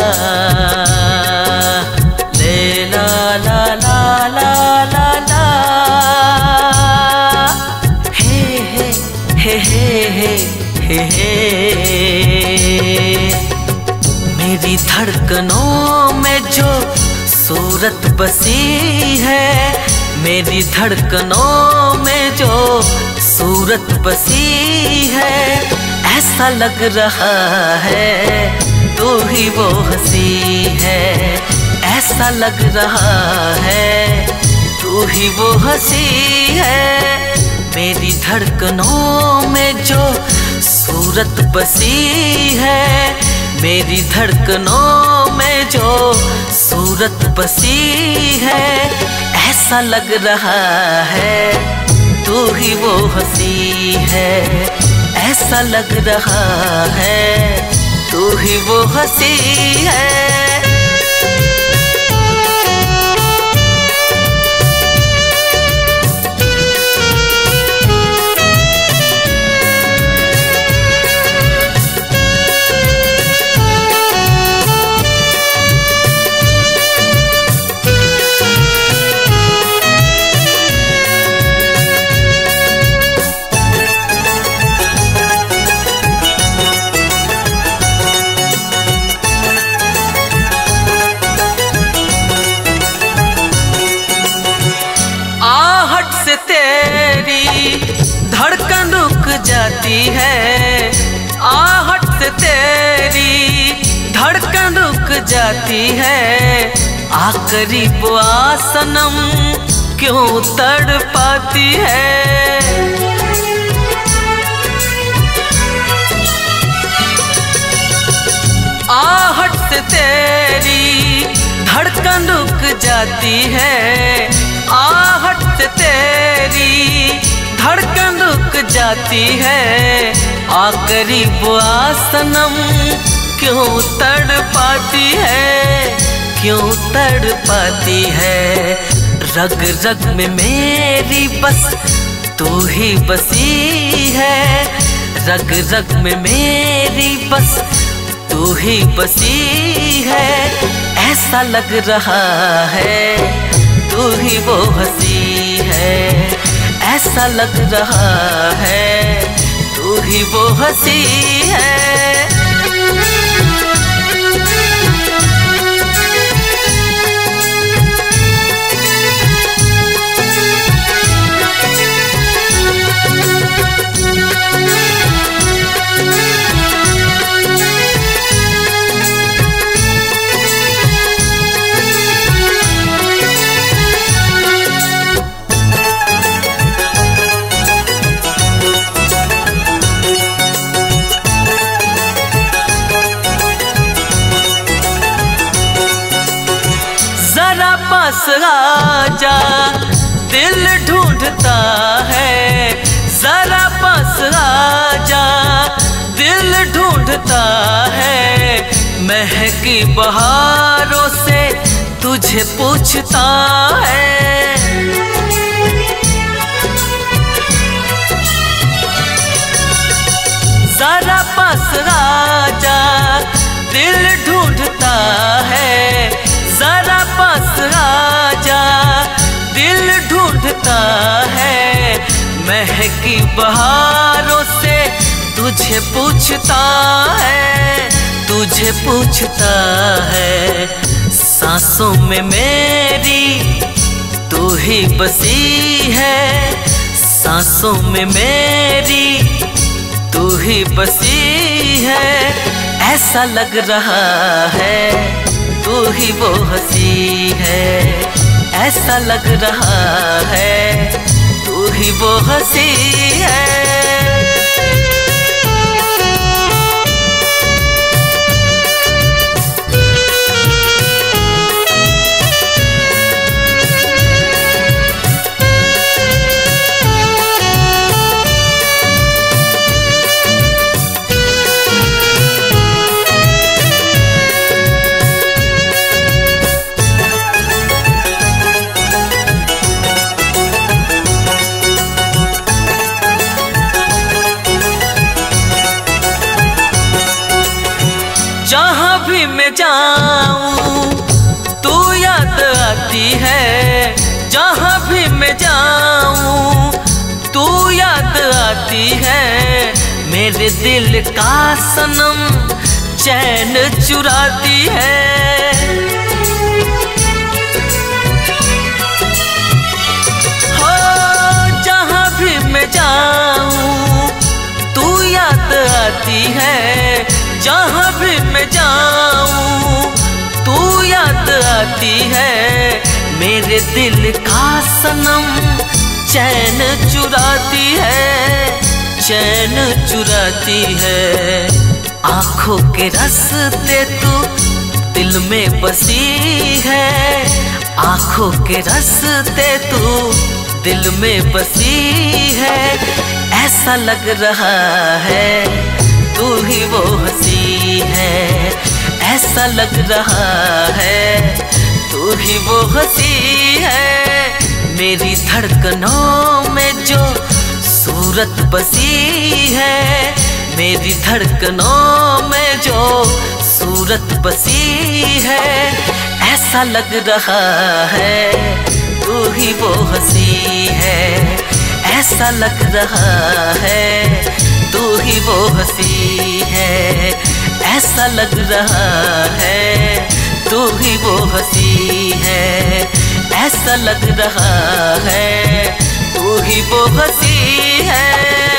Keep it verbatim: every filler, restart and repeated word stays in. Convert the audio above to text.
ले ला ला ला ला ला ला, हे हे हे हे हे हे। मेरी धड़कनों में जो सूरत बसी है, मेरी धड़कनों में जो सूरत बसी है, ऐसा लग रहा है तू ही वो हंसी है, ऐसा लग रहा है तू ही वो हंसी है। मेरी धड़कनों में जो सूरत बसी है, मेरी धड़कनों में जो सूरत बसी है, ऐसा लग रहा है तू ही वो हंसी है, ऐसा लग रहा है तू ही वो हंसी है। धड़कन रुक जाती है, आहट से तेरी धड़कन रुक जाती है, आकरीब आ सनम क्यों तड़पाती है। आहट से तेरी धड़कन रुक जाती है, आहट से तेरी धड़कन रुक जाती है, आकरीब आ सनम क्यों तड़पाती है, क्यों तड़पाती है। रग रग में मेरी बस तू ही बसी है, रग रग में मेरी बस तू ही बसी है, ऐसा लग रहा है तू ही वो हंसी है, ऐसा लग रहा है तू ही वो हंसी है। पास आजा दिल ढूंढता है, जरा पास आजा दिल ढूंढता है, महकी बहारों से तुझे पूछता है। जरा पास आजा दिल ढूंढता है, जरा पास आजा दिल ढूंढता है, महकी बहारों से तुझे पूछता है, तुझे पूछता है। सांसों में मेरी तू ही बसी है, सांसों में मेरी तू ही बसी है, ऐसा लग रहा है तू ही वो हंसी है, ऐसा लग रहा है तू ही वो हंसी है। जाऊं तू याद आती है, जहाँ भी मैं जाऊं तू याद आती है। मेरे दिल का सनम चैन चुराती है। हो जहाँ भी मैं जाऊं तू याद आती है, जहाँ भी मैं जाऊं तू याद आती है। मेरे दिल का सनम चैन चुराती है, चैन चुराती है। आँखों के रास्ते तू दिल में बसी है, आँखों के रास्ते तू दिल में बसी है। ऐसा लग रहा है तू ही वो हंसी है, ऐसा लग रहा है तू ही वो हंसी है। मेरी धड़कनों में जो सूरत बसी है, मेरी धड़कनों में जो सूरत बसी है। ऐसा लग रहा है तू ही वो हंसी है, ऐसा लग रहा है तू ही वो हंसी है। ऐसा लग रहा है तू ही वो हंसी है, ऐसा लग रहा है तू ही वो हंसी है।